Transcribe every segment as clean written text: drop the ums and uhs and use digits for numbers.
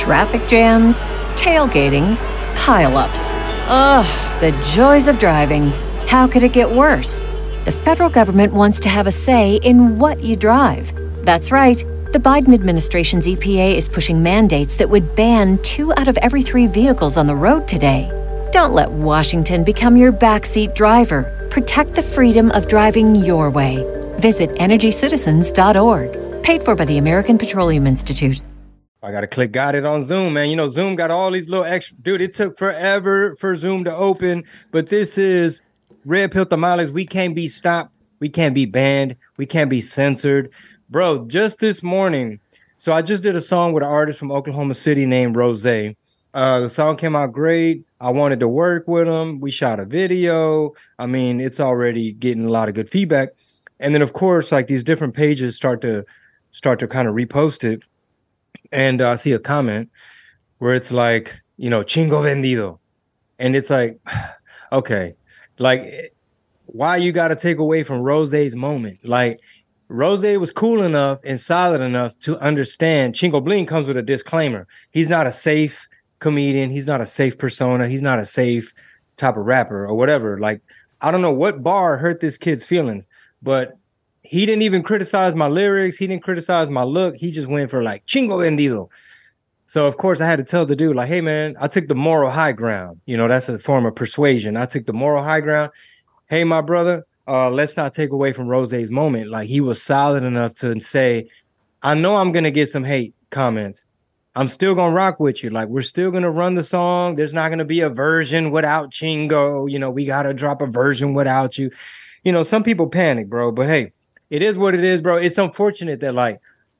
Traffic jams, tailgating, pile-ups. Ugh, the joys of driving. How could it get worse? The federal government wants to have a say in what you drive. That's right. The Biden administration's EPA is pushing mandates that would ban 2 out of every 3 vehicles on the road today. Don't let Washington become your backseat driver. Protect the freedom of driving your way. Visit EnergyCitizens.org. Paid for by the American Petroleum Institute. I got to click got it on Zoom, man. You know, Zoom got all these little extra... Dude, it took forever for Zoom to open, but this is Red Pill Tamales. We can't be stopped. We can't be banned. We can't be censored. Bro, just this morning, so I just did a song with an artist from Oklahoma City named Rose. The song came out great. I wanted to work with him. We shot a video. I mean, it's already getting a lot of good feedback. And then, of course, like these different pages start to kind of repost it. And I see a comment where it's like, you know, chingo vendido. And it's like, okay, like, why you got to take away from Rose's moment? Like, Rose was cool enough and solid enough to understand Chingo Bling comes with a disclaimer. He's not a safe comedian. He's not a safe persona. He's not a safe type of rapper or whatever. Like, I don't know what bar hurt this kid's feelings, but he didn't even criticize my lyrics. He didn't criticize my look. He just went for like chingo vendido. So, of course, I had to tell the dude, like, hey, man, I took the moral high ground. You know, that's a form of persuasion. I took the moral high ground. Hey, my brother, let's not take away from Rose's moment. Like, he was solid enough to say, I know I'm going to get some hate comments. I'm still going to rock with you. Like, we're still going to run the song. There's not going to be a version without Chingo. You know, we got to drop a version without you. You know, some people panic, bro. But, hey, it is what it is, bro. It's unfortunate that, like,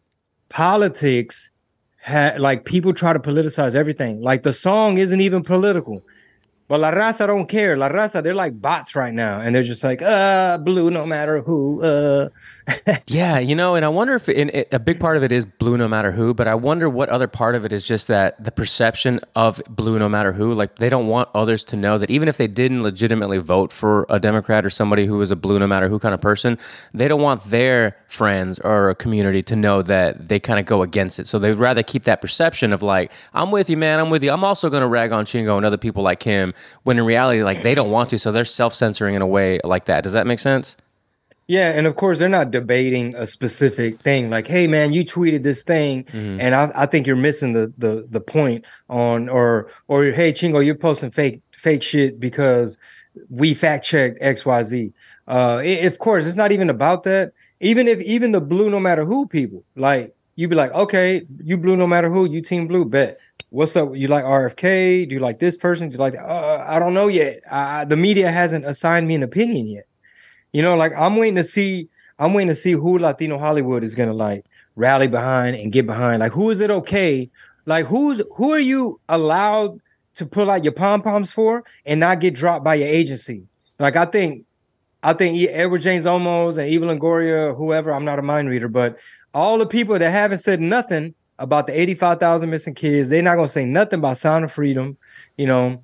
politics, like, people try to politicize everything. Like, the song isn't even political. But La Raza don't care. La Raza, they're like bots right now. And they're just like, blue no matter who. Yeah, you know, and I wonder if a big part of it is blue no matter who, but I wonder what other part of it is just that the perception of blue no matter who. Like, they don't want others to know that even if they didn't legitimately vote for a Democrat or somebody who was a blue no matter who kind of person, they don't want their friends or a community to know that they kind of go against it. So they'd rather keep that perception of like, I'm with you, man, I'm with you. I'm also going to rag on Chingo and other people like him, when in reality, like, they don't want to. So they're self-censoring in a way like that. Does that make sense? Yeah, and of course, they're not debating a specific thing. Like, hey, man, you tweeted this thing, and I think you're missing the point on, or hey, Chingo, you're posting fake shit because we fact-checked XYZ. Of course, it's not even about that. Even the blue no matter who people, like, you'd be like, okay, you blue no matter who, you team blue, bet. What's up? You like RFK? Do you like this person? Do you like, I don't know yet. The media hasn't assigned me an opinion yet. You know, like, I'm waiting to see who Latino Hollywood is gonna like rally behind and get behind. Like, who is it okay? Like, who are you allowed to pull out your pom-poms for and not get dropped by your agency? Like, I think Edward James Olmos and Eva Longoria, whoever, I'm not a mind reader, but all the people that haven't said nothing about the 85,000 missing kids, they're not gonna say nothing about Sound of Freedom, you know.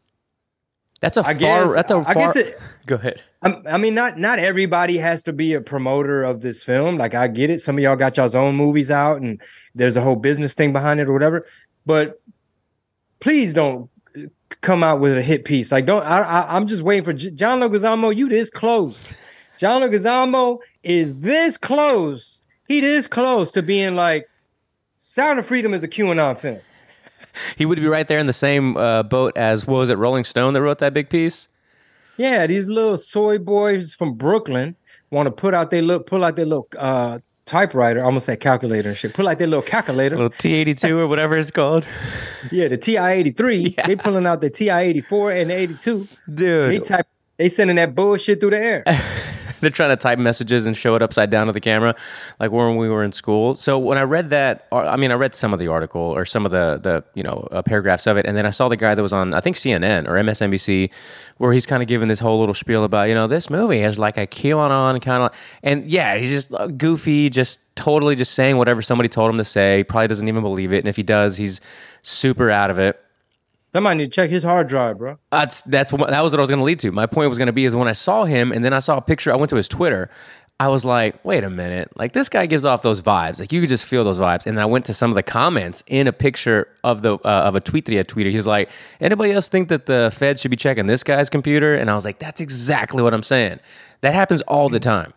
I guess go ahead. I mean, not everybody has to be a promoter of this film. Like, I get it. Some of y'all got y'all's own movies out and there's a whole business thing behind it or whatever. But please don't come out with a hit piece. Like, I'm just waiting for John Leguizamo. You this close. John Leguizamo is this close. He this close to being like, Sound of Freedom is a QAnon film. He would be right there in the same boat as, what was it, Rolling Stone that wrote that big piece? Yeah, these little soy boys from Brooklyn want to pull out their little typewriter. I almost said calculator and shit. Pull out their little calculator. Little T82 or whatever it's called. Yeah, the TI-83. Yeah. They pulling out the TI-84 and the 82. Dude. They sending that bullshit through the air. They're trying to type messages and show it upside down to the camera, like when we were in school. So when I read that, I read some of the article or some of the paragraphs of it, and then I saw the guy that was on, I think, CNN or MSNBC, where he's kind of giving this whole little spiel about, this movie has like a QAnon kind of, and yeah, he's just goofy, just totally just saying whatever somebody told him to say. He probably doesn't even believe it, and if he does, he's super out of it. Somebody need to check his hard drive, bro. That was what I was going to lead to. My point was going to be is when I saw him, and then I saw a picture. I went to his Twitter. I was like, wait a minute, like this guy gives off those vibes. Like you could just feel those vibes. And then I went to some of the comments in a picture of the of a tweet that he had tweeted. He was like, anybody else think that the Fed should be checking this guy's computer? And I was like, that's exactly what I'm saying. That happens all the time.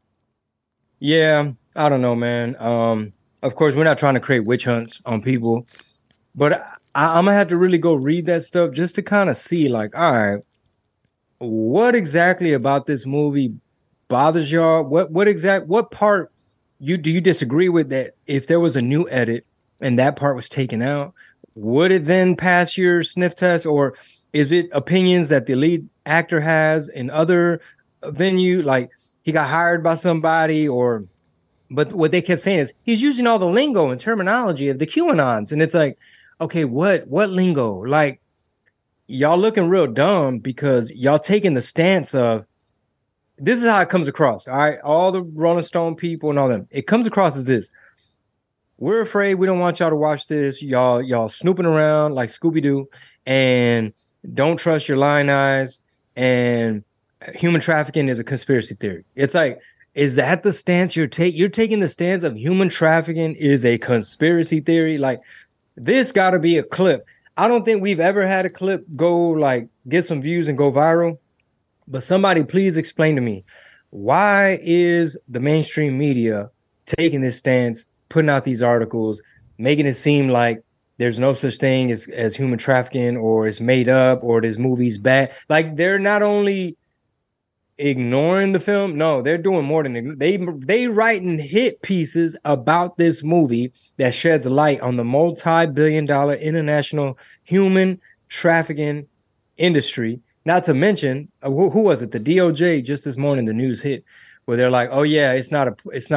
Yeah, I don't know, man. Of course, we're not trying to create witch hunts on people, but I'm gonna have to really go read that stuff just to kind of see, like, all right, what exactly about this movie bothers y'all? What part do you disagree with, that if there was a new edit and that part was taken out, would it then pass your sniff test? Or is it opinions that the lead actor has in other venue, like he got hired by somebody, but what they kept saying is he's using all the lingo and terminology of the QAnons, and it's like, okay, what lingo? Like, y'all looking real dumb because y'all taking the stance of, this is how it comes across. All right. All the Rolling Stone people and all them. It comes across as this. We're afraid. We don't want y'all to watch this. Y'all snooping around like Scooby-Doo, and don't trust your lying eyes. And human trafficking is a conspiracy theory. It's like, is that the stance you're taking? You're taking the stance of human trafficking is a conspiracy theory. Like, this got to be a clip. I don't think we've ever had a clip go like get some views and go viral. But somebody please explain to me, why is the mainstream media taking this stance, putting out these articles, making it seem like there's no such thing as human trafficking, or it's made up, or this movie's bad? Like, they're not only ignoring the film, no, they're doing more than they writing hit pieces about this movie that sheds light on the multi-billion-dollar international human trafficking industry. Not to mention, who was it? The DOJ just this morning, the news hit where they're like, "Oh yeah, it's not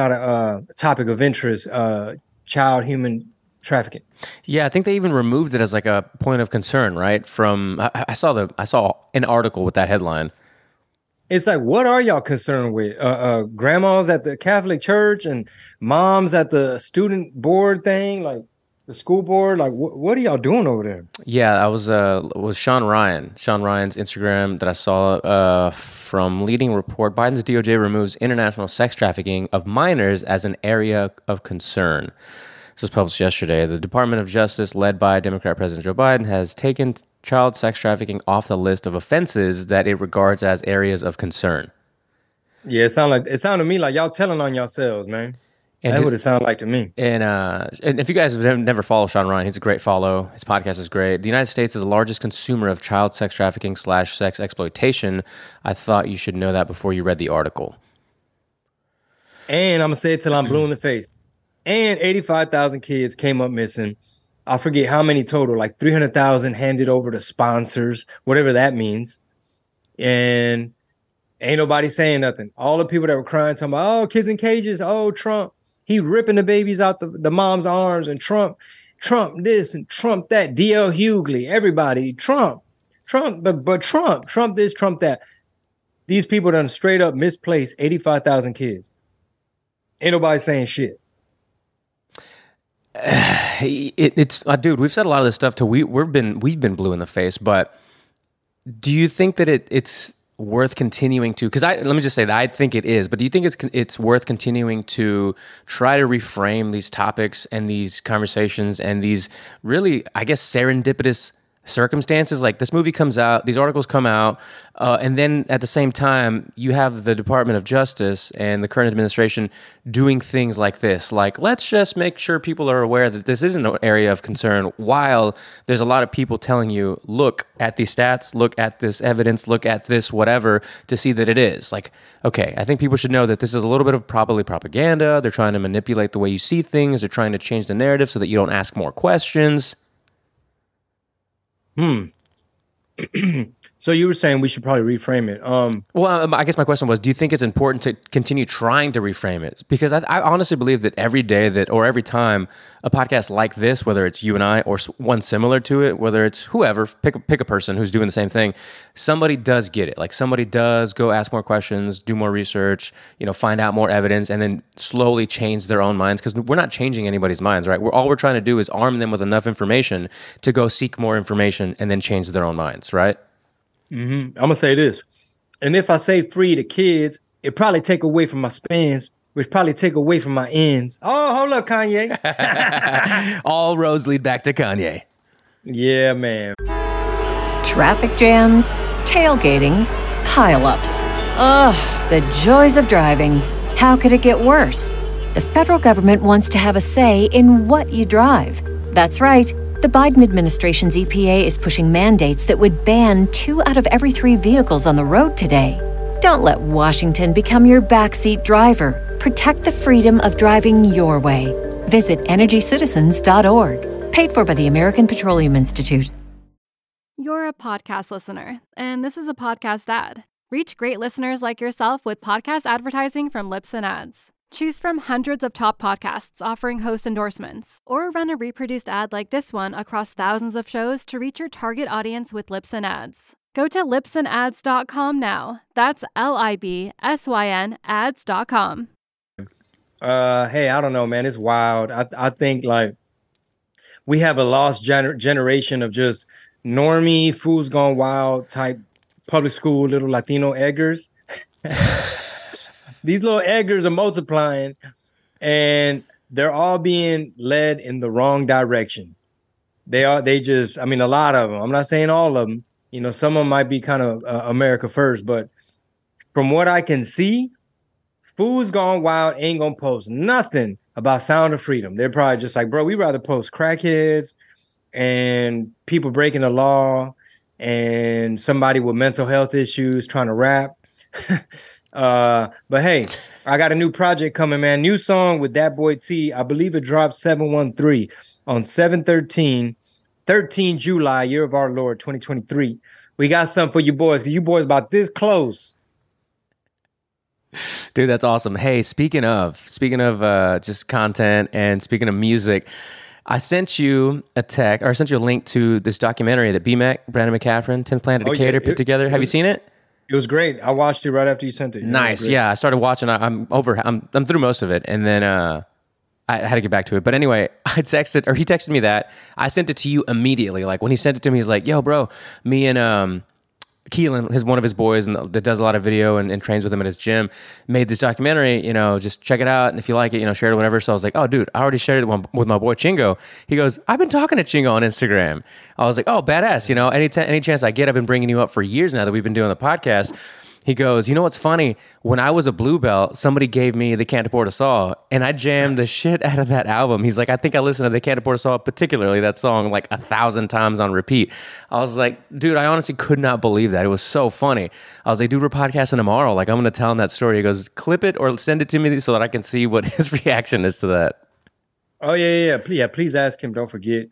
a topic of interest, child human trafficking." Yeah, I think they even removed it as like a point of concern, right? From I saw an article with that headline. It's like, what are y'all concerned with? Grandmas at the Catholic Church and moms at the student board thing, like the school board. Like, what are y'all doing over there? Yeah, I was Sean Ryan's Instagram that I saw from leading report. Biden's DOJ removes international sex trafficking of minors as an area of concern. This was published yesterday. The Department of Justice, led by Democrat President Joe Biden, has taken child sex trafficking off the list of offenses that it regards as areas of concern. Yeah, it sounded to me like y'all telling on yourselves, man. And that's what it sounded like to me. And if you guys have never followed Sean Ryan, he's a great follow. His podcast is great. The United States is the largest consumer of child sex trafficking / sex exploitation. I thought you should know that before you read the article. And I'm going to say it till I'm blue in the face. And 85,000 kids came up missing. I forget how many total, like 300,000 handed over to sponsors, whatever that means. And ain't nobody saying nothing. All the people that were crying, talking about, oh, kids in cages, oh, Trump. He ripping the babies out the mom's arms, and Trump this and Trump that. D.L. Hughley, everybody, Trump, but Trump this, Trump that. These people done straight up misplaced 85,000 kids. Ain't nobody saying shit. It's dude, we've said a lot of this stuff till we've been blue in the face, but do you think that it's worth continuing to, because let me just say that I think it is, but do you think it's worth continuing to try to reframe these topics and these conversations and these really, I guess, serendipitous circumstances? Like, this movie comes out, these articles come out, and then at the same time you have the Department of Justice and the current administration doing things like this, like, let's just make sure people are aware that this isn't an area of concern, while there's a lot of people telling you, look at these stats, look at this evidence, look at this whatever, to see that it is. Like, okay, I think people should know that this is a little bit of probably propaganda. They're trying to manipulate the way you see things. They're trying to change the narrative so that you don't ask more questions. So you were saying we should probably reframe it. Well, I guess my question was, do you think it's important to continue trying to reframe it? Because I honestly believe that every day or every time a podcast like this, whether it's you and I or one similar to it, whether it's whoever, pick a person who's doing the same thing, somebody does get it. Like, somebody does go ask more questions, do more research, find out more evidence, and then slowly change their own minds. Because we're not changing anybody's minds, right? All we're trying to do is arm them with enough information to go seek more information and then change their own minds, right? I'm going to say this. And if I say free the kids, it probably take away from my spins, which probably take away from my ends. Oh, hold up, Kanye. All roads lead back to Kanye. Yeah, man. Traffic jams, tailgating, pileups. Ugh, the joys of driving. How could it get worse? The federal government wants to have a say in what you drive. That's right. The Biden administration's EPA is pushing mandates that would ban 2 out of every 3 vehicles on the road today. Don't let Washington become your backseat driver. Protect the freedom of driving your way. Visit EnergyCitizens.org. Paid for by the American Petroleum Institute. You're a podcast listener, and this is a podcast ad. Reach great listeners like yourself with podcast advertising from Libsyn Ads. Choose from hundreds of top podcasts offering host endorsements, or run a reproduced ad like this one across thousands of shows to reach your target audience with Libsyn Ads. Go to libsynads.com now. That's LIBSYN ads.com. Hey, I don't know, man. It's wild. I think like we have a lost generation of just normie, fools gone wild type public school little Latino Edgars. These little Edgars are multiplying, and they're all being led in the wrong direction. They just, I mean, a lot of them. I'm not saying all of them. You know, some of them might be kind of America first, but from what I can see, Fools Gone Wild ain't gonna post nothing about Sound of Freedom. They're probably just like, bro, we'd rather post crackheads and people breaking the law and somebody with mental health issues trying to rap. But hey, I got a new project coming, man. New song with Dat Boy T. I believe it dropped 7/13 on 7/13, 13 July, year of our Lord, 2023. We got something for you boys, because you boys about this close. Dude, that's awesome. Hey, speaking of just content and speaking of music, I sent you a text, or I sent you a link to this documentary that BMAC, Brandon McCaffrey, 10th Planet Decatur, put together. Have you seen it? It was great. I watched it right after you sent it. Nice. Yeah, I started watching. I'm through most of it, and then I had to get back to it. But anyway, he texted me that. I sent it to you immediately. Like when he sent it to me, he's like, "Yo, bro, me and Keelan, one of his boys, and that does a lot of video and trains with him at his gym, made this documentary. You know, just check it out, and if you like it, you know, share it or whatever." So I was like, "Oh, dude, I already shared it with my boy Chingo." He goes, "I've been talking to Chingo on Instagram." I was like, "Oh, badass." You know, any chance I get, I've been bringing you up for years now that we've been doing the podcast. He goes, "You know what's funny? When I was a blue belt, somebody gave me the Can't Afford a Saw, and I jammed the shit out of that album." He's like, "I think I listened to the Can't Afford a Saw, particularly that song, like 1,000 times on repeat." I was like, "Dude, I honestly could not believe that. It was so funny." I was like, "Dude, we're podcasting tomorrow. Like, I'm going to tell him that story." He goes, "Clip it or send it to me so that I can see what his reaction is to that." Oh, yeah. Please ask him. Don't forget.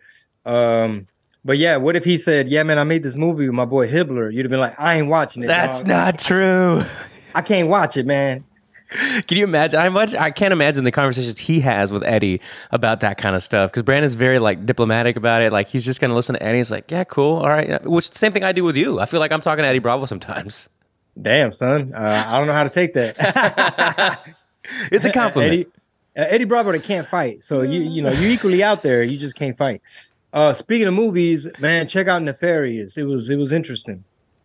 But yeah, what if he said, "Yeah, man, I made this movie with my boy Hibbler"? You'd have been like, "I ain't watching it." That's dog. not true. I can't watch it, man. Can you imagine? I can't imagine the conversations he has with Eddie about that kind of stuff, because Brandon's very like diplomatic about it. Like he's just going to listen to Eddie. He's like, "Yeah, cool. All right." Which the same thing I do with you. I feel like I'm talking to Eddie Bravo sometimes. Damn, son. I don't know how to take that. It's a compliment. Eddie Bravo, they can't fight. So you know, you're equally out there. You just can't fight. Speaking of movies, man, check out Nefarious. It was interesting.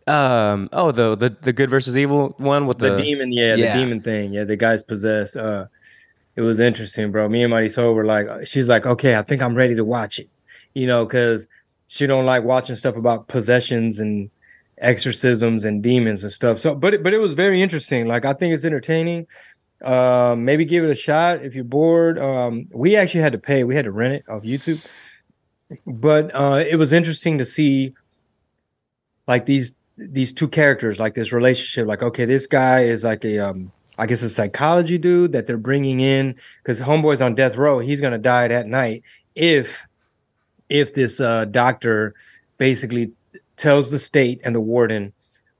The good versus evil one with the demon, the demon thing. Yeah, the guy's possessed. It was interesting, bro. Me and Marisol were like, she's like, "Okay, I think I'm ready to watch it," you know, because she don't like watching stuff about possessions and exorcisms and demons and stuff. So, but it was very interesting. Like, I think it's entertaining. Maybe give it a shot if you're bored. We actually had to pay. We had to rent it off YouTube. But it was interesting to see like these two characters, like this relationship. Like, okay, this guy is like I guess a psychology dude that they're bringing in because homeboy's on death row. He's gonna die that night if this doctor basically tells the state and the warden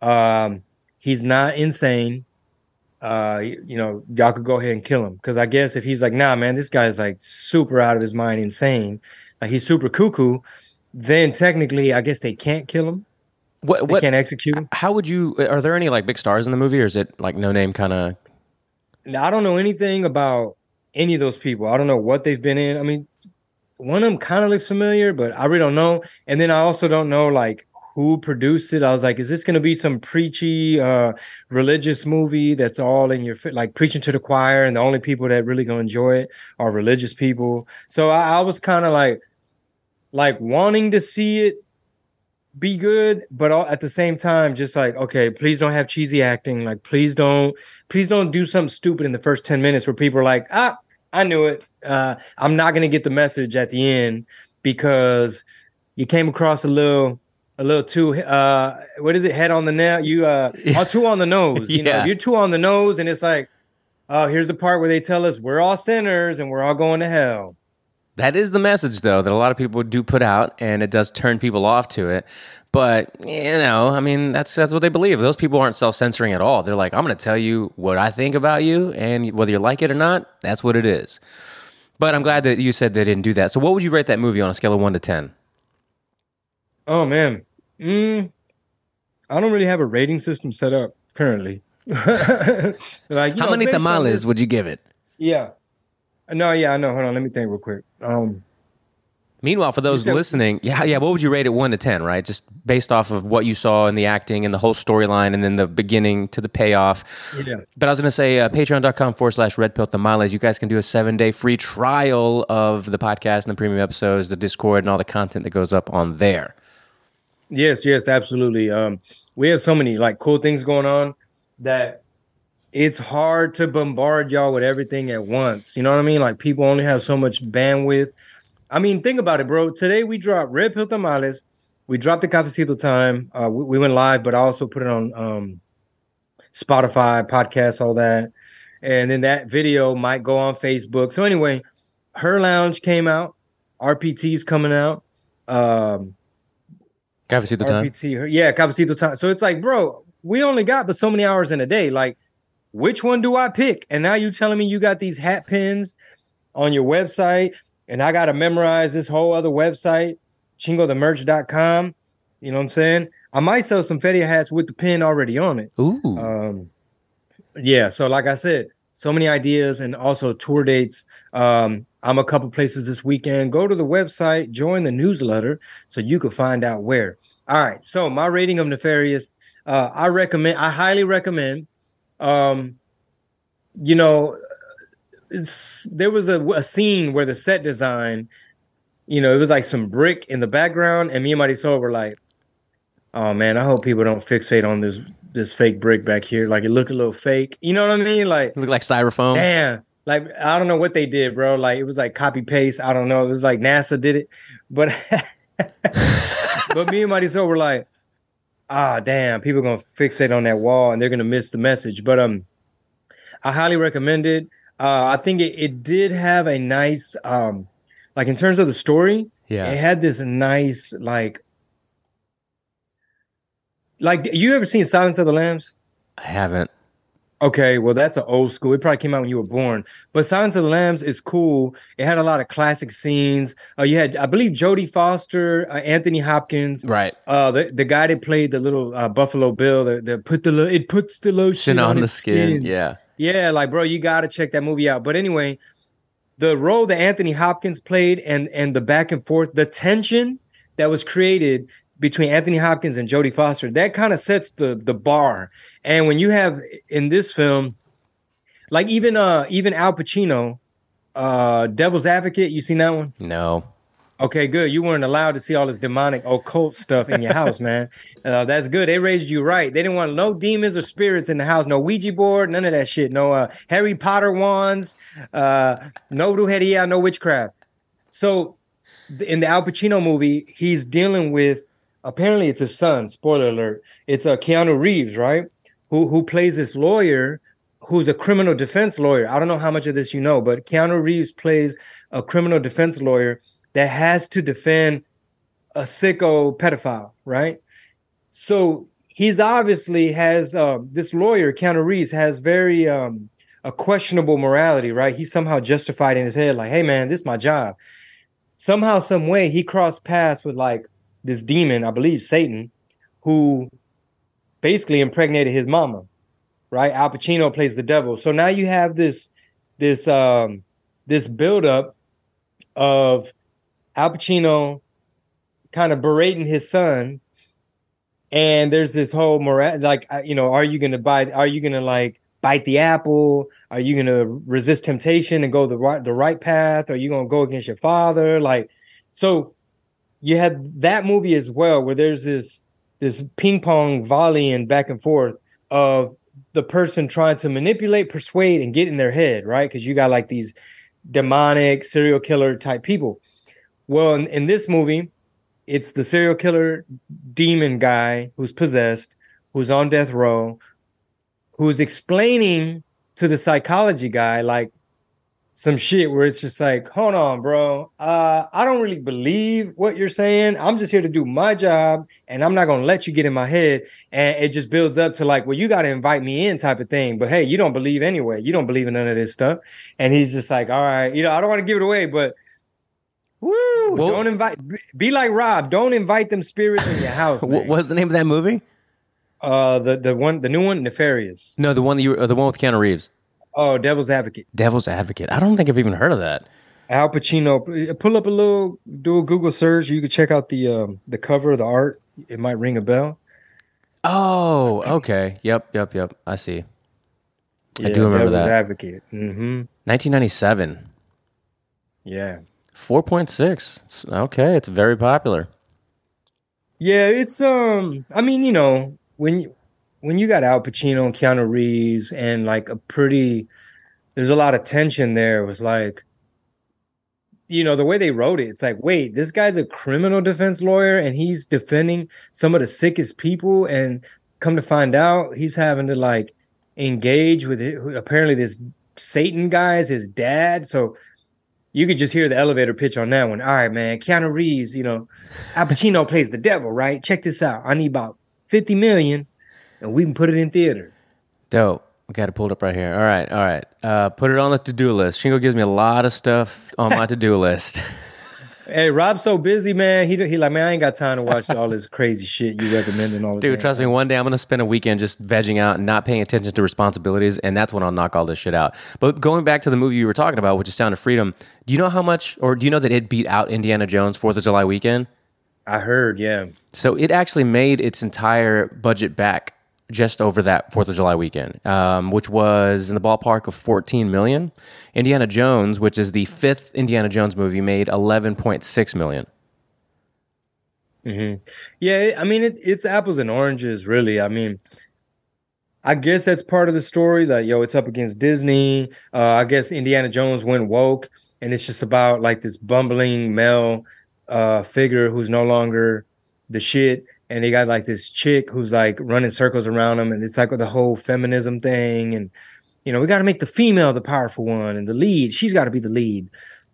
he's not insane. You know, y'all could go ahead and kill him, because I guess if he's like, "Nah, man, this guy's like super out of his mind, insane. Like he's super cuckoo," then technically, I guess they can't kill him. They can't execute him. How would you? Are there any like big stars in the movie, or is it like no name kind of? I don't know anything about any of those people. I don't know what they've been in. I mean, one of them kind of looks familiar, but I really don't know. And then I also don't know like who produced it. I was like, is this going to be some preachy religious movie that's all in your like preaching to the choir, and the only people that really gonna enjoy it are religious people? So I was kind of like wanting to see it be good, but at the same time, just like, okay, please don't have cheesy acting. Like, please don't do something stupid in the first 10 minutes where people are like, I knew it. I'm not gonna get the message at the end because you came across a little too what is it, head on the nail, you are too on the nose. You know, if you're too on the nose and it's like, oh, here's the part where they tell us we're all sinners and we're all going to hell. That is the message, though, that a lot of people do put out, and it does turn people off to it. But, you know, I mean, that's what they believe. Those people aren't self-censoring at all. They're like, I'm going to tell you what I think about you, and whether you like it or not, that's what it is. But I'm glad that you said they didn't do that. So what would you rate that movie on a scale of 1 to 10? Oh, man. I don't really have a rating system set up currently. Like, how many tamales would you give it? Yeah. No, yeah, I know. Hold on, let me think real quick. Meanwhile, for those listening, what would you rate it 1 to 10, right? Just based off of what you saw in the acting and the whole storyline and then the beginning to the payoff. Yeah. But I was going to say, patreon.com/redpilltamales. You guys can do a 7-day free trial of the podcast and the premium episodes, the Discord, and all the content that goes up on there. Yes, absolutely. We have so many like cool things going on that it's hard to bombard y'all with everything at once. You know what I mean? Like, people only have so much bandwidth. I mean, think about it, bro. Today we dropped Red Pill Tamales. We dropped the Cafecito Time. We went live, but I also put it on Spotify, podcasts, all that. And then that video might go on Facebook. So anyway, Her Lounge came out. RPT's coming out. Cafecito Time. Cafecito Time. So it's like, bro, we only got but so many hours in a day. Like, which one do I pick? And now you telling me you got these hat pins on your website, and I got to memorize this whole other website, chingothemerch.com. You know what I'm saying? I might sell some Feria hats with the pin already on it. Ooh. Yeah. So like I said, so many ideas, and also tour dates. I'm a couple places this weekend. Go to the website, join the newsletter so you can find out where. All right. So my rating of Nefarious, I highly recommend. You know, there was a scene where the set design, you know, it was like some brick in the background, and me and Marisol were like, oh man, I hope people don't fixate on this fake brick back here. Like, it looked a little fake. You know what I mean? Like, it looked like styrofoam. Damn. Like, I don't know what they did, bro. Like, it was like copy paste. I don't know. It was like NASA did it. But but me and Marisol were like, damn, people are going to fixate on that wall and they're going to miss the message. But I highly recommend it. I think it did have a nice, like, in terms of the story, it had this nice, like, you ever seen Silence of the Lambs? I haven't. Okay, well, that's an old school. It probably came out when you were born. But Silence of the Lambs is cool. It had a lot of classic scenes. You had, I believe, Jodie Foster, Anthony Hopkins. Right. The guy that played the little Buffalo Bill, it puts the lotion on the skin. Yeah. Yeah, like, bro, you got to check that movie out. But anyway, the role that Anthony Hopkins played and the back and forth, the tension that was created between Anthony Hopkins and Jodie Foster, that kind of sets the bar. And when you have in this film, like even Al Pacino, Devil's Advocate, you seen that one? No. Okay, good. You weren't allowed to see all this demonic occult stuff in your house, man. That's good. They raised you right. They didn't want no demons or spirits in the house. No Ouija board, none of that shit. No Harry Potter wands, no brujeria, no witchcraft. So in the Al Pacino movie, he's dealing with, apparently it's his son, spoiler alert. It's Keanu Reeves, right? Who plays this lawyer who's a criminal defense lawyer. I don't know how much of this you know, but Keanu Reeves plays a criminal defense lawyer that has to defend a sicko pedophile, right? So he's obviously has, this lawyer, Keanu Reeves, has very a questionable morality, right? He's somehow justified in his head, like, hey man, this is my job. Somehow, some way, he crossed paths with like this demon, I believe Satan, who basically impregnated his mama, right? Al Pacino plays the devil. So now you have this buildup of Al Pacino kind of berating his son And there's this whole moral, like, are you gonna like bite the apple? Are you gonna resist temptation and go the right path? Are you gonna go against your father? Like, so you had that movie as well, where there's this ping pong volleying back and forth of the person trying to manipulate, persuade, and get in their head, right? Because you got like these demonic serial killer type people. Well, in this movie, it's the serial killer demon guy who's possessed, who's on death row, who's explaining to the psychology guy like some shit where it's just like, hold on, bro. I don't really believe what you're saying. I'm just here to do my job, and I'm not gonna let you get in my head. And it just builds up to like, well, you got to invite me in type of thing. But hey, you don't believe anyway. You don't believe in none of this stuff. And he's just like, all right, I don't want to give it away, but woo, don't invite. Be like Rob. Don't invite them spirits in your house. What was the name of that movie? The new one, Nefarious. No, the one with Keanu Reeves. Oh, Devil's Advocate. Devil's Advocate. I don't think I've even heard of that. Al Pacino. Pull up do a Google search. You can check out the cover, the art. It might ring a bell. Oh, okay. Yep. I see. Yeah, I do remember Devil's that. Advocate. Mm-hmm. 1997. Yeah. 4.6. Okay, it's very popular. Yeah, it's I mean, when you got Al Pacino and Keanu Reeves and like there's a lot of tension there with like, the way they wrote it, it's like, wait, this guy's a criminal defense lawyer and he's defending some of the sickest people, and come to find out he's having to like engage with apparently this Satan guy is his dad. So you could just hear the elevator pitch on that one. All right, man, Keanu Reeves, Al Pacino plays the devil, right? Check this out. I need about 50 million and we can put it in theaters. Dope. We got it pulled up right here. All right. Put it on the to-do list. Shingo gives me a lot of stuff on my to-do list. Hey, Rob's so busy, man. He like, man, I ain't got time to watch all this crazy shit you recommending all the Dude, trust me, one day I'm going to spend a weekend just vegging out and not paying attention to responsibilities, and that's when I'll knock all this shit out. But going back to the movie you were talking about, which is Sound of Freedom, do you know do you know that it beat out Indiana Jones 4th of July weekend? I heard, yeah. So it actually made its entire budget back just over that 4th of July weekend, which was in the ballpark of $14 million. Indiana Jones, which is the 5th Indiana Jones movie, made $11.6 million. Mm-hmm. Yeah, I mean, it's apples and oranges, really. I mean, I guess that's part of the story that, it's up against Disney. I guess Indiana Jones went woke, and it's just about like this bumbling male figure who's no longer the shit. And they got like this chick who's like running circles around him. And it's like the whole feminism thing. And, we got to make the female the powerful one, and the lead, she's got to be the lead.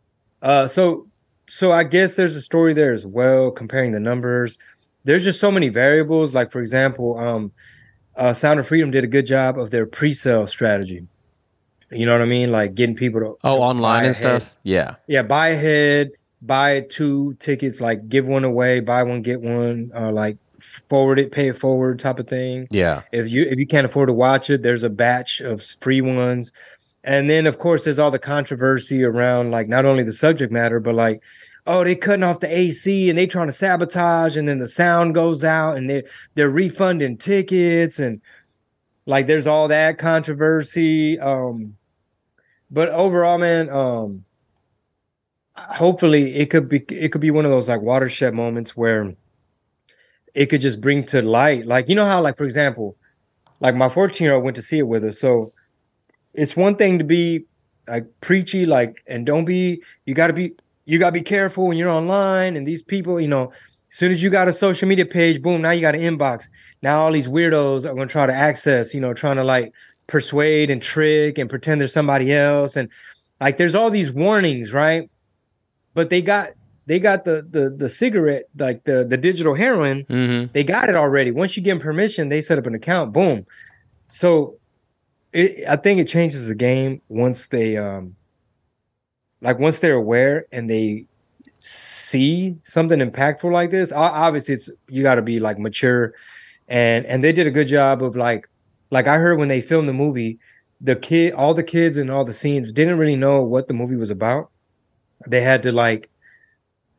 So I guess there's a story there as well, comparing the numbers. There's just so many variables. Like, for example, Sound of Freedom did a good job of their pre-sale strategy. You know what I mean? Like getting people to online and stuff. Yeah. Yeah. Buy ahead, buy 2 tickets, like give one away, buy one, get one, like forward it, pay it forward type of thing. Yeah. If you can't afford to watch it, there's a batch of free ones. And then of course there's all the controversy around like not only the subject matter, but like, oh, they cutting off the AC and they trying to sabotage, and then the sound goes out and they're refunding tickets, and like there's all that controversy. But overall, man, hopefully it could be one of those like watershed moments where it could just bring to light, like, how, like, for example, like my 14-year-old went to see it with us. So it's one thing to be like preachy, like, and you gotta be careful when you're online, and these people, as soon as you got a social media page, boom, now you got an inbox. Now all these weirdos are gonna try to access, trying to like persuade and trick and pretend they're somebody else. And like there's all these warnings, right? But they got the cigarette, like the digital heroin. Mm-hmm. They got it already. Once you give them permission, they set up an account, boom. So I think it changes the game once they once they're aware and they see something impactful like this. Obviously you got to be like mature, and they did a good job of like I heard when they filmed the movie, all the kids in all the scenes didn't really know what the movie was about. They had to like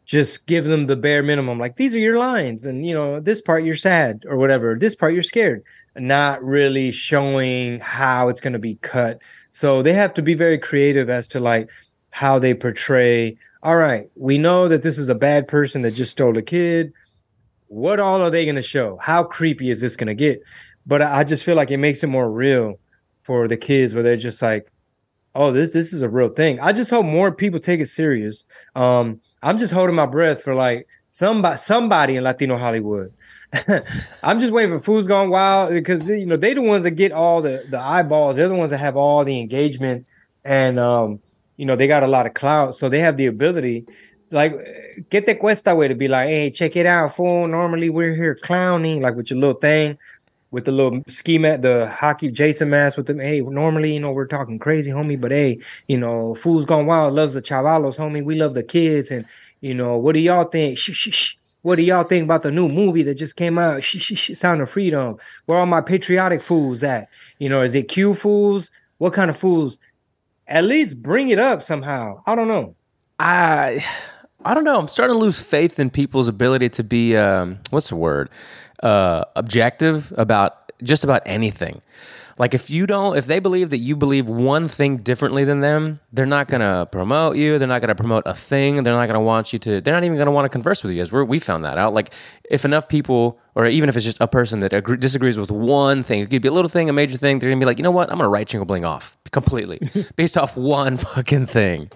just give them the bare minimum. Like, these are your lines, and this part you're sad or whatever. This part you're scared. Not really showing how it's going to be cut. So they have to be very creative as to like how they portray. All right, we know that this is a bad person that just stole a kid. What all are they going to show? How creepy is this going to get? But I just feel like it makes it more real for the kids, where they're just like, oh, this is a real thing. I just hope more people take it serious. I'm just holding my breath for like somebody in Latino Hollywood. I'm just waiting for Fools Gone Wild, because they the ones that get all the eyeballs. They're the ones that have all the engagement, and they got a lot of clout, so they have the ability. Like, ¿qué te cuesta, way to be like, hey, check it out, fool. Normally we're here clowning, like with your little thing, with the little ski mat, the hockey Jason mask with them. Hey, normally, we're talking crazy, homie, but hey, Fools Gone Wild loves the chavalos, homie. We love the kids, and what do y'all think? Shh. What do y'all think about the new movie that just came out? Sound of Freedom. Where all my patriotic fools at? Is it Q fools? What kind of fools? At least bring it up somehow. I don't know. I don't know. I'm starting to lose faith in people's ability to be what's the word? Objective about just about anything. Like, if they believe that you believe one thing differently than them, they're not going to promote you. They're not going to promote a thing. They're not going to want you to, they're not even going to want to converse with you, as we found that out. Like, if enough people, or even if it's just a person that disagrees with one thing, it could be a little thing, a major thing, they're going to be like, you know what? I'm going to write Jingle Bling off completely based off one fucking thing.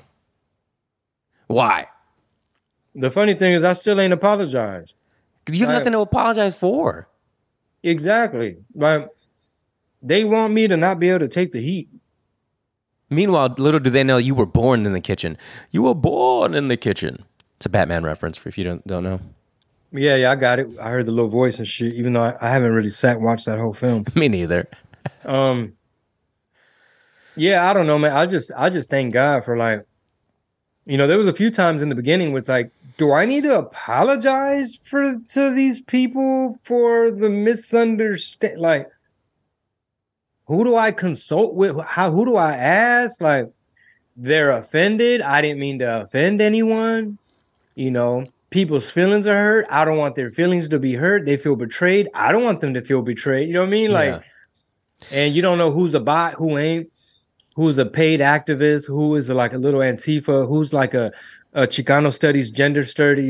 Why? The funny thing is, I still ain't apologized. Because you have nothing to apologize for. Exactly. Like, they want me to not be able to take the heat. Meanwhile, little do they know, you were born in the kitchen. You were born in the kitchen. It's a Batman reference, for if you don't know. Yeah, I got it. I heard the little voice and shit, even though I haven't really sat and watched that whole film. Me neither. Yeah, I don't know, man. I just thank God for, like, there was a few times in the beginning where it's like, do I need to apologize to these people for the misunderstanding? Like, who do I consult with? Who do I ask? Like, they're offended. I didn't mean to offend anyone. People's feelings are hurt. I don't want their feelings to be hurt. They feel betrayed. I don't want them to feel betrayed. You know what I mean? Like, and you don't know who's a bot, who ain't, who's a paid activist, who is like a little Antifa, who's like a Chicano studies, gender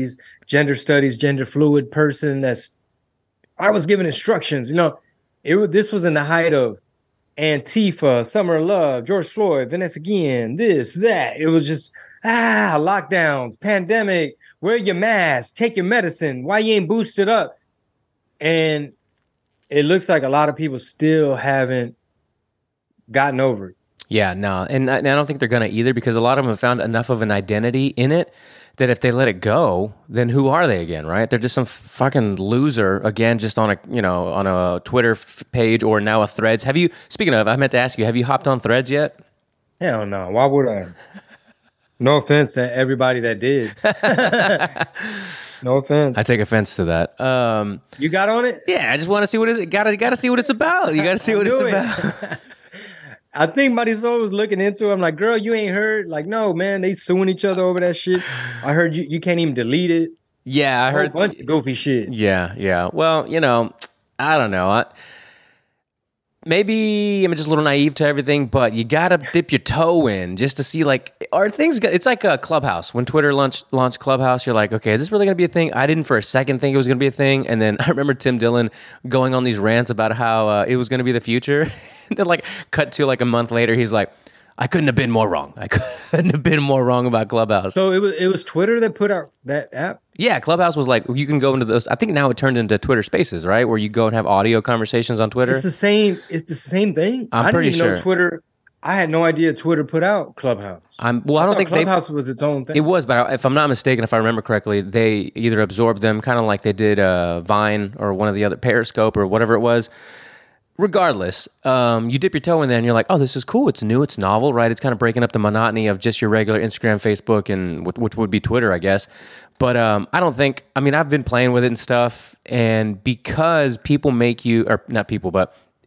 fluid person. I was given instructions. This was in the height of Antifa, Summer of Love, George Floyd, Vanessa Guillen, this, that. It was just, lockdowns, pandemic, wear your mask, take your medicine, why you ain't boosted up? And it looks like a lot of people still haven't gotten over it. Yeah, no, and I don't think they're going to either, because a lot of them have found enough of an identity in it that if they let it go, then who are they again, right? They're just some fucking loser again, just on a Twitter page or now a Threads. Speaking of, I meant to ask you, have you hopped on Threads yet? Hell no. Why would I? No offense to everybody that did. No offense. I take offense to that. You got on it? Yeah, I just want to see what it is. Got to see what it's about. You got to see what it's about. I think Marisol was looking into it. I'm like, girl, you ain't heard? Like, no, man, they suing each other over that shit. I heard you can't even delete it. Yeah, I heard a bunch of goofy shit. Yeah. Well, I don't know. Maybe I'm just a little naive to everything, but you gotta dip your toe in just to see, like, are things. It's like a Clubhouse. When Twitter launched Clubhouse, you're like, okay, is this really gonna be a thing? I didn't for a second think it was gonna be a thing, and then I remember Tim Dillon going on these rants about how it was gonna be the future. Then, like, cut to like a month later, he's like, I couldn't have been more wrong. I couldn't have been more wrong about Clubhouse. So it was Twitter that put out that app? Yeah, Clubhouse was like, you can go into those. I think now it turned into Twitter Spaces, right? Where you go and have audio conversations on Twitter. It's the same thing. I'm pretty sure. I didn't even know Twitter. I had no idea Twitter put out Clubhouse. I don't think Clubhouse was its own thing. It was, but if I'm not mistaken, if I remember correctly, they either absorbed them, kind of like they did Vine or one of the other, Periscope or whatever it was. Regardless, you dip your toe in there and you're like, oh, this is cool. It's new. It's novel, right? It's kind of breaking up the monotony of just your regular Instagram, Facebook, and which would be Twitter, I guess. But I don't think, I've been playing with it and stuff. And because people make you, or not people, but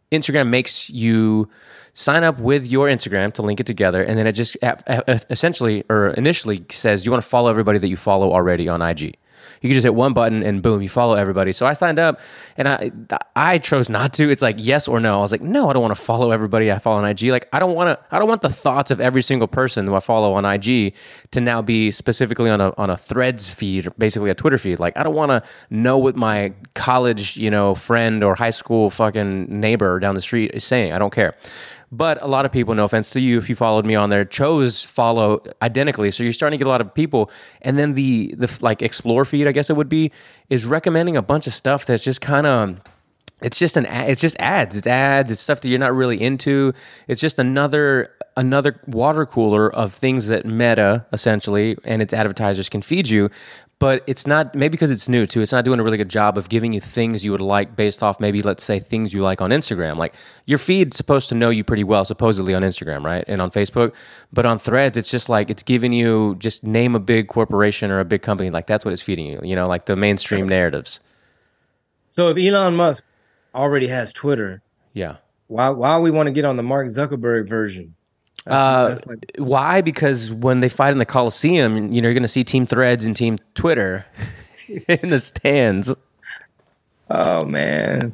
Instagram makes you sign up with your Instagram to link it together, and then it just essentially or initially says you want to follow everybody that you follow already on IG. You can just hit one button and boom, you follow everybody. So I signed up and I chose not to. It's like yes or no. I was like, no, I don't want to follow everybody I follow on IG. Like I don't want the thoughts of every single person who I follow on IG to now be specifically on a Threads feed, or basically a Twitter feed. Like I don't want to know what my college, friend or high school fucking neighbor down the street is saying. I don't care. But a lot of people, no offense to you, if you followed me on there, chose follow identically. So you're starting to get a lot of people. And then the like explore feed, I guess it would be, is recommending a bunch of stuff that's just kind of, it's just ads. It's ads. It's stuff that you're not really into. It's just another water cooler of things that Meta, essentially, and its advertisers can feed you. But it's not, maybe because it's new too, it's not doing a really good job of giving you things you would like based off maybe, let's say, things you like on Instagram. Like your feed's supposed to know you pretty well, supposedly on Instagram, right? And on Facebook. But on Threads, it's just like, it's giving you, just name a big corporation or a big company. Like that's what it's feeding you, like the mainstream narratives. So if Elon Musk already has Twitter, yeah, why we want to get on the Mark Zuckerberg version? Why? Because when they fight in the Coliseum, you're going to see Team Threads and Team Twitter in the stands. Oh man.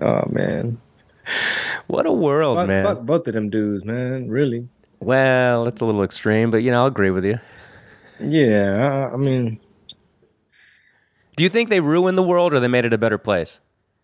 What a world, man. Fuck both of them dudes, man. Really. Well, that's a little extreme, but I'll agree with you. Yeah, I mean, do you think they ruined the world or they made it a better place?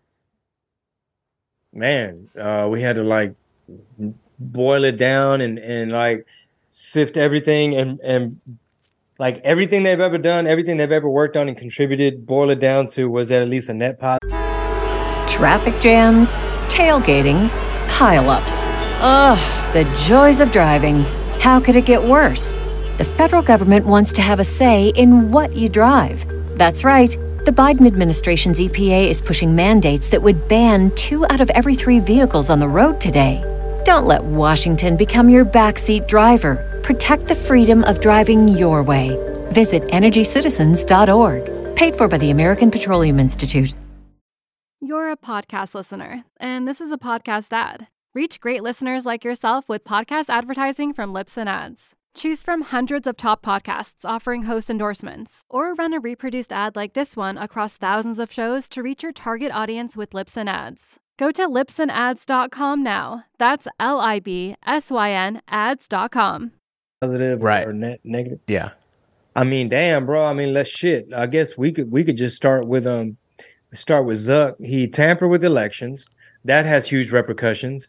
Man, we had to like boil it down and like sift everything and like everything they've ever done, everything they've ever worked on and contributed, boil it down to, was at least a net positive? Traffic jams, tailgating, pileups. Ugh, the joys of driving. How could it get worse? The federal government wants to have a say in what you drive. That's right. The Biden administration's EPA is pushing mandates that would ban 2 out of every 3 vehicles on the road today. Don't let Washington become your backseat driver. Protect the freedom of driving your way. Visit EnergyCitizens.org. Paid for by the American Petroleum Institute. You're a podcast listener, and this is a podcast ad. Reach great listeners like yourself with podcast advertising from Libsyn Ads. Choose from hundreds of top podcasts offering host endorsements, or run a reproduced ad like this one across thousands of shows to reach your target audience with Libsyn Ads. Go to libsynads.com now. That's LIBSYN ads.com. Positive right. or negative? Yeah. I mean, damn, bro. I mean, let's shit. I guess we could just start with Zuck. He tampered with elections. That has huge repercussions.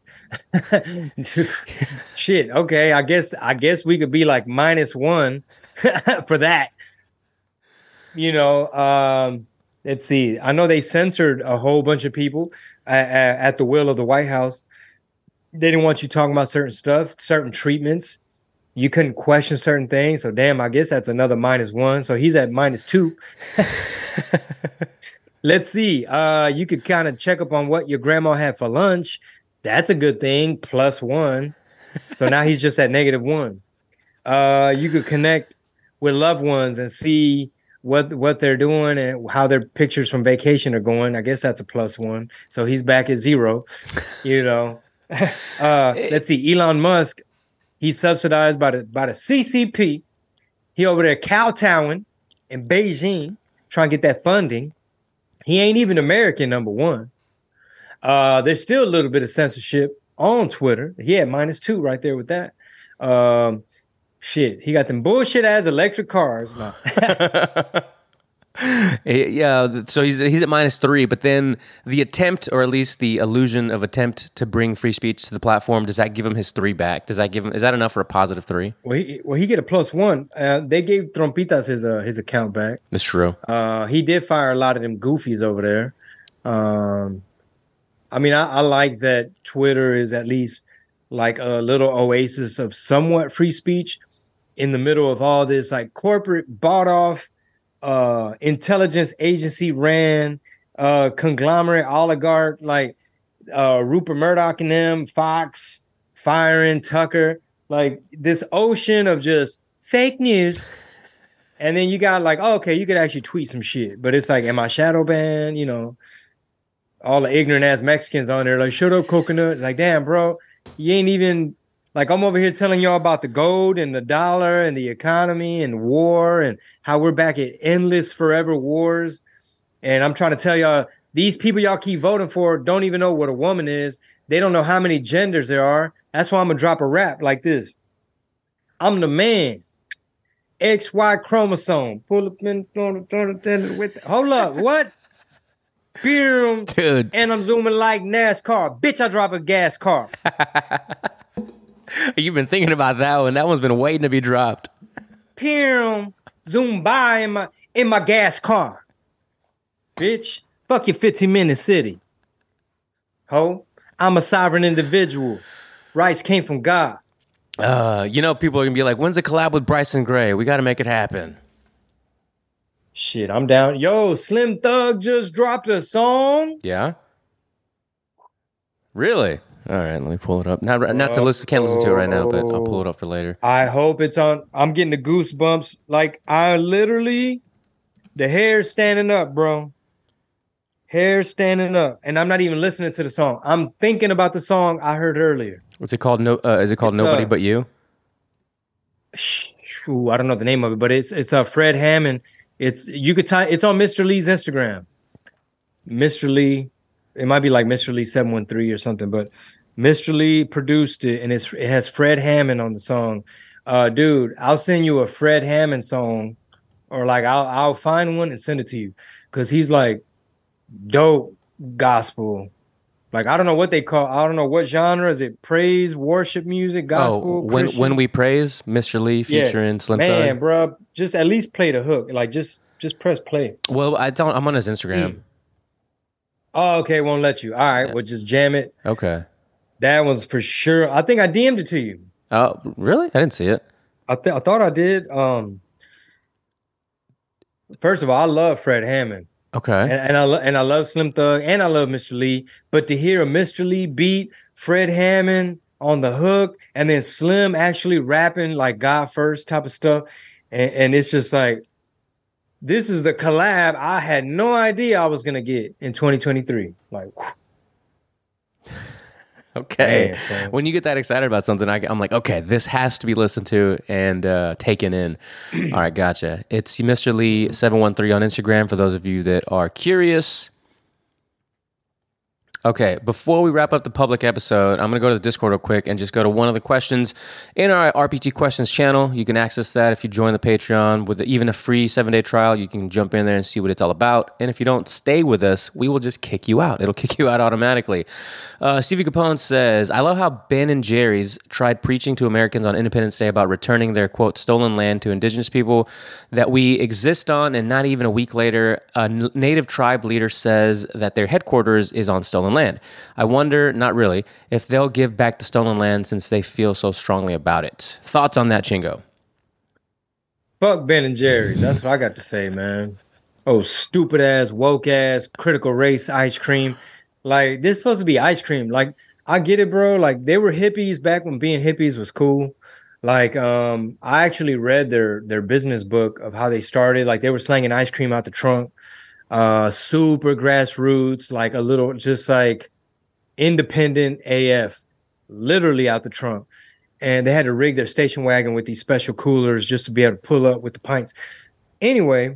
Shit. Okay. I guess we could be like -1 for that. Let's see. I know they censored a whole bunch of people at the will of the White House. They didn't want you talking about certain stuff, certain treatments. You couldn't question certain things. So damn, I guess that's another -1. So he's at -2. Let's see. You could kind of check up on what your grandma had for lunch. That's a good thing. +1. So now he's just at -1. You could connect with loved ones and see what they're doing and how their pictures from vacation are going. I guess that's a +1. So he's back at 0. Let's see. Elon Musk, he's subsidized by the CCP. He over there kowtowing in Beijing, trying to get that funding. He ain't even American, number one. There's still a little bit of censorship on Twitter. He had -2 right there with that. Shit, he got them bullshit ass electric cars. No. Yeah, so he's at -3, but then the attempt, or at least the illusion of attempt to bring free speech to the platform, does that give him his 3 back? Is that enough for a positive 3? Well, he get a +1. They gave Trompitas his account back. That's true. He did fire a lot of them goofies over there. I mean, I like that Twitter is at least like a little oasis of somewhat free speech in the middle of all this like corporate bought off, intelligence agency ran, conglomerate oligarch like Rupert Murdoch and them, Fox firing Tucker, like this ocean of just fake news. And then you got like, oh, okay, you could actually tweet some shit, but it's like, am I shadow banned? all the ignorant ass Mexicans on there like, shut up, coconut. It's like, damn, bro, you ain't even like, I'm over here telling y'all about the gold and the dollar and the economy and war and how we're back at endless forever wars. And I'm trying to tell y'all, these people y'all keep voting for don't even know what a woman is. They don't know how many genders there are. That's why I'm gonna drop a rap like this. I'm the man. XY chromosome. Pull up in with hold up, what? Boom. Dude. And I'm zooming like NASCAR. Bitch, I drop a gas car. You've been thinking about that one. That one's been waiting to be dropped. Boom. Zoom by in my gas car. Bitch, fuck your 15-minute city. Ho, I'm a sovereign individual. Rights came from God. People are gonna be like, when's the collab with Bryson Gray? We gotta make it happen. Shit, I'm down. Yo, Slim Thug just dropped a song. Yeah? Really? All right, let me pull it up. Not to listen, can't listen to it right now, but I'll pull it up for later. I hope it's on. I'm getting the goosebumps. Like, the hair's standing up, bro. Hair standing up. And I'm not even listening to the song. I'm thinking about the song I heard earlier. What's it called? Is it called Nobody But You? I don't know the name of it, but it's Fred Hammond. It's on Mr. Lee's Instagram. Mr. Lee, it might be like Mr. Lee 713 or something, but Mr. Lee produced it, and it has Fred Hammond on the song. Dude, I'll send you a Fred Hammond song, or like I'll find one and send it to you, because he's like dope gospel. Like, I don't know what they call. I don't know what genre is it. Praise, worship music, gospel. When we praise, Mr. Lee featuring Slim Thug. Man, bro, just at least play the hook. Like, just press play. Well, I'm on his Instagram. Oh, okay, won't let you. All right, well, just jam it. Okay, that was for sure. I think I DM'd it to you. Oh, really? I didn't see it. I thought I did. First of all, I love Fred Hammond. Okay. And I love Slim Thug, and I love Mr. Lee. But to hear a Mr. Lee beat, Fred Hammond on the hook, and then Slim actually rapping like God first type of stuff, and it's just like, this is the collab I had no idea I was gonna get in 2023. Like, okay. Man, when you get that excited about something, I'm like, okay, this has to be listened to and taken in. All right, gotcha. It's Mr. Lee 713 on Instagram for those of you that are curious. Okay, before we wrap up the public episode, I'm going to go to the Discord real quick and just go to one of the questions in our RPT Questions channel. You can access that if you join the Patreon with even a free 7-day trial. You can jump in there and see what it's all about. And if you don't stay with us, we will just kick you out. It'll kick you out automatically. Stevie Capone says, I love how Ben & Jerry's tried preaching to Americans on Independence Day about returning their, quote, stolen land to indigenous people that we exist on, and not even a week later, a native tribe leader says that their headquarters is on stolen land. I wonder, not really, if they'll give back the stolen land since they feel so strongly about it. Thoughts on that, Chingo? Fuck Ben & Jerry's. That's what I got to say, man. Oh, stupid ass, woke ass, critical race ice cream. Like, this is supposed to be ice cream. Like, I get it, bro. Like, they were hippies back when being hippies was cool. Like, I actually read their business book of how they started. Like, they were slanging ice cream out the trunk. Super grassroots, like a little, just like independent AF, literally out the trunk. And they had to rig their station wagon with these special coolers just to be able to pull up with the pints. Anyway,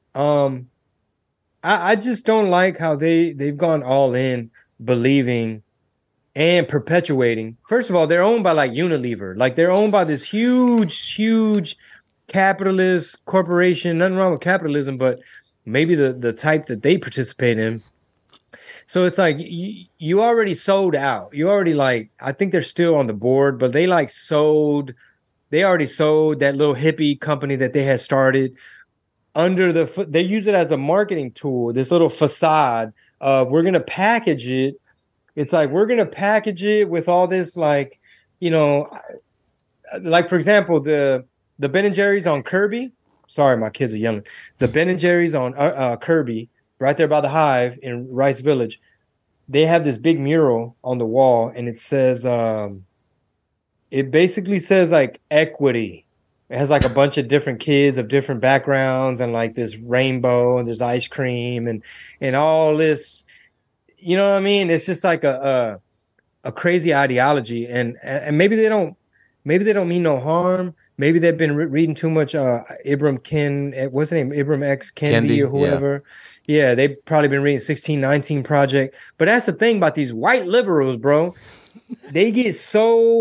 I just don't like how they've gone all in, believing and perpetuating. First of all, they're owned by like Unilever. Like, they're owned by this huge capitalist corporation. Nothing wrong with capitalism, but maybe the type that they participate in. So it's like, you already sold out. You already, like, I think they're still on the board, but they already sold that little hippie company that they had started they use it as a marketing tool, this little facade of, we're going to package it. It's like, we're going to package it with all this, like, you know, like, for example, the Ben & Jerry's on Kirby. Sorry, my kids are yelling. The Ben & Jerry's on Kirby, right there by the Hive in Rice Village. They have this big mural on the wall, and it says, it basically says like equity. It has like a bunch of different kids of different backgrounds and like this rainbow, and there's ice cream and all this. you know what I mean? It's just like a crazy ideology, and maybe they don't mean no harm. Maybe they've been reading too much what's his name, Ibram X Kendi or whoever. Yeah, they've probably been reading 1619 Project. But that's the thing about these white liberals, bro. They get so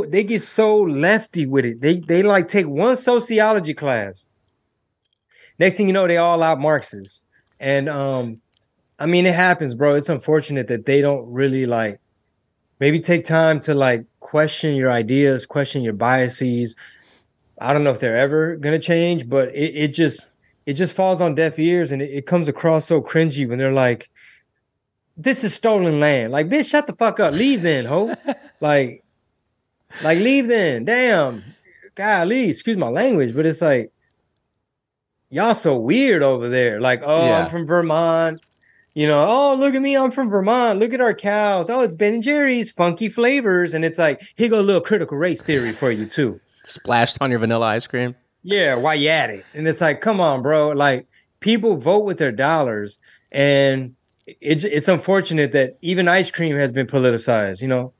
lefty with it. They like take one sociology class. Next thing you know, they all out Marxists. And I mean, it happens, bro. It's unfortunate that they don't really like maybe take time to like question your ideas, question your biases. I don't know if they're ever gonna change, but it just falls on deaf ears, and it comes across so cringy when they're like, "This is stolen land." Like, bitch, shut the fuck up. Leave then, ho. like leave then. Damn, golly, excuse my language, but it's like y'all so weird over there. Like, oh, yeah. I'm from Vermont. You know, oh, look at me, I'm from Vermont. Look at our cows. Oh, it's Ben and Jerry's, funky flavors, and it's like, here go a little critical race theory for you too. Splashed on your vanilla ice cream. Yeah, why you at it? And it's like, come on, bro. Like, people vote with their dollars, and it's unfortunate that even ice cream has been politicized. You know.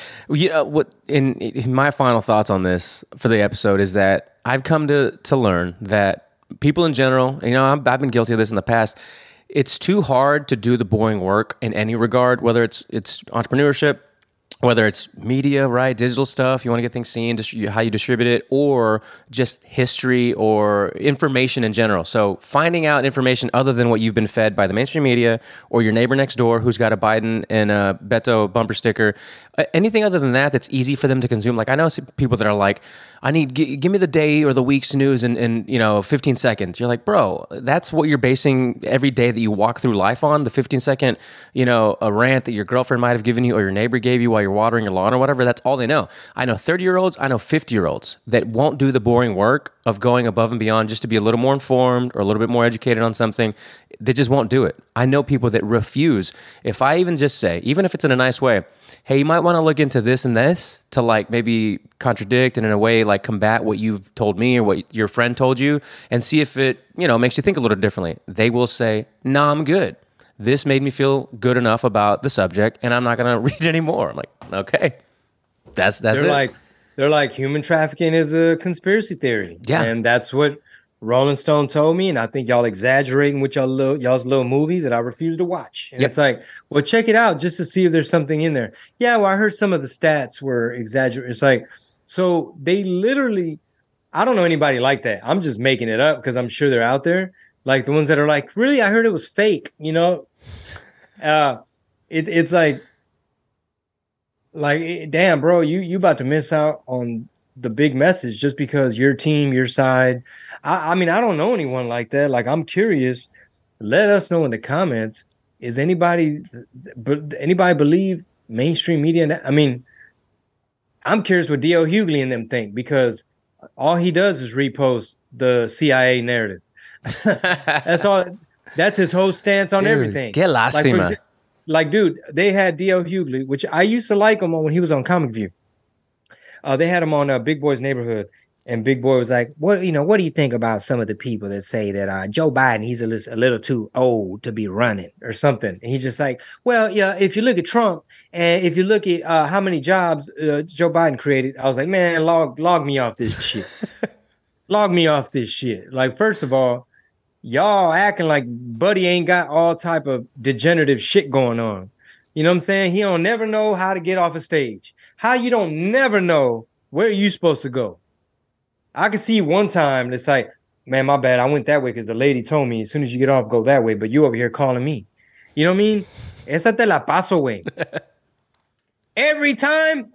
What in my final thoughts on this for the episode is that I've come to learn that people in general, you know, I've been guilty of this in the past. It's too hard to do the boring work in any regard, whether it's entrepreneurship, whether it's media, right, digital stuff, you want to get things seen, how you distribute it, or just history or information in general. So finding out information other than what you've been fed by the mainstream media or your neighbor next door who's got a Biden and a Beto bumper sticker, anything other than that that's easy for them to consume. Like, I know people that are like, I need, give me the day or the week's news in 15 seconds. You're like, bro, that's what you're basing every day that you walk through life on, the 15-second, a rant that your girlfriend might have given you or your neighbor gave you while you're watering your lawn or whatever. That's all they know. I know 30-year-olds, I know 50-year-olds that won't do the boring work of going above and beyond just to be a little more informed or a little bit more educated on something. They just won't do it. I know people that refuse. If I even just say, even if it's in a nice way, hey, you might want to look into this and this to like maybe contradict and in a way like combat what you've told me or what your friend told you and see if it, makes you think a little differently. They will say, nah, I'm good. This made me feel good enough about the subject and I'm not going to read anymore. I'm like, okay, that's it. They're like human trafficking is a conspiracy theory. Yeah. And that's what Rolling Stone told me, and I think y'all exaggerating with y'all's little movie that I refuse to watch. And It's like, well, check it out just to see if there's something in there. Yeah, well, I heard some of the stats were exaggerated. It's like, so they literally, I don't know anybody like that. I'm just making it up because I'm sure they're out there. Like the ones that are like, really, I heard it was fake, It's like, damn, bro, you about to miss out on the big message just because your team, your side. I mean, I don't know anyone like that. Like, I'm curious. Let us know in the comments. Is anybody believe mainstream media? I mean, I'm curious what D.L. Hughley and them think because all he does is repost the CIA narrative. That's all. That's his whole stance on everything. Que lástima. Like, dude, they had D.L. Hughley, which I used to like him when he was on Comic View. They had him on Big Boy's Neighborhood, and Big Boy was like, "What do you think about some of the people that say that Joe Biden he's a little too old to be running or something?" And he's just like, "Well, yeah, if you look at Trump and if you look at how many jobs Joe Biden created," I was like, "Man, log me off this shit. Log me off this shit." Like, first of all, y'all acting like Buddy ain't got all type of degenerative shit going on. You know what I'm saying? He don't never know how to get off a stage. How you don't never know where you supposed to go? I could see one time it's like, man, my bad. I went that way because the lady told me as soon as you get off, go that way. But you over here calling me. You know what I mean? Esa te la paso, way. Every time.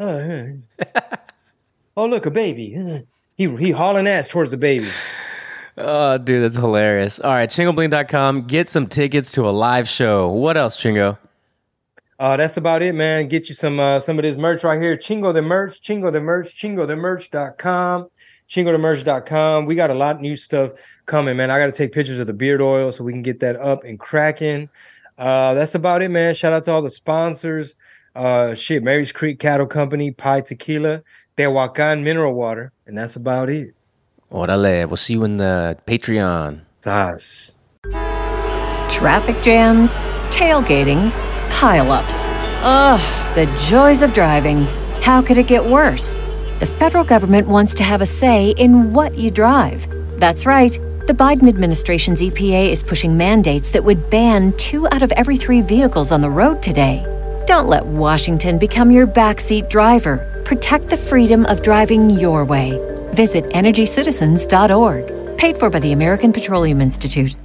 Oh, look, a baby. He hauling ass towards the baby. Oh, dude, that's hilarious. All right, ChingoBling.com. Get some tickets to a live show. What else, Chingo? That's about it, man. Get you some of this merch right here. Chingo the merch, ChingoTheMerch.com. ChingoTheMerch.com. We got a lot of new stuff coming, man. I got to take pictures of the beard oil so we can get that up and cracking. That's about it, man. Shout out to all the sponsors. Mary's Creek Cattle Company, Pi Tequila, Tehuacan Mineral Water, and that's about it. Orale. We'll see you in the Patreon. Sas. Traffic jams, tailgating, pileups. Ugh, the joys of driving. How could it get worse? The federal government wants to have a say in what you drive. That's right. The Biden administration's EPA is pushing mandates that would ban 2 out of every 3 vehicles on the road today. Don't let Washington become your backseat driver. Protect the freedom of driving your way. Visit EnergyCitizens.org. Paid for by the American Petroleum Institute.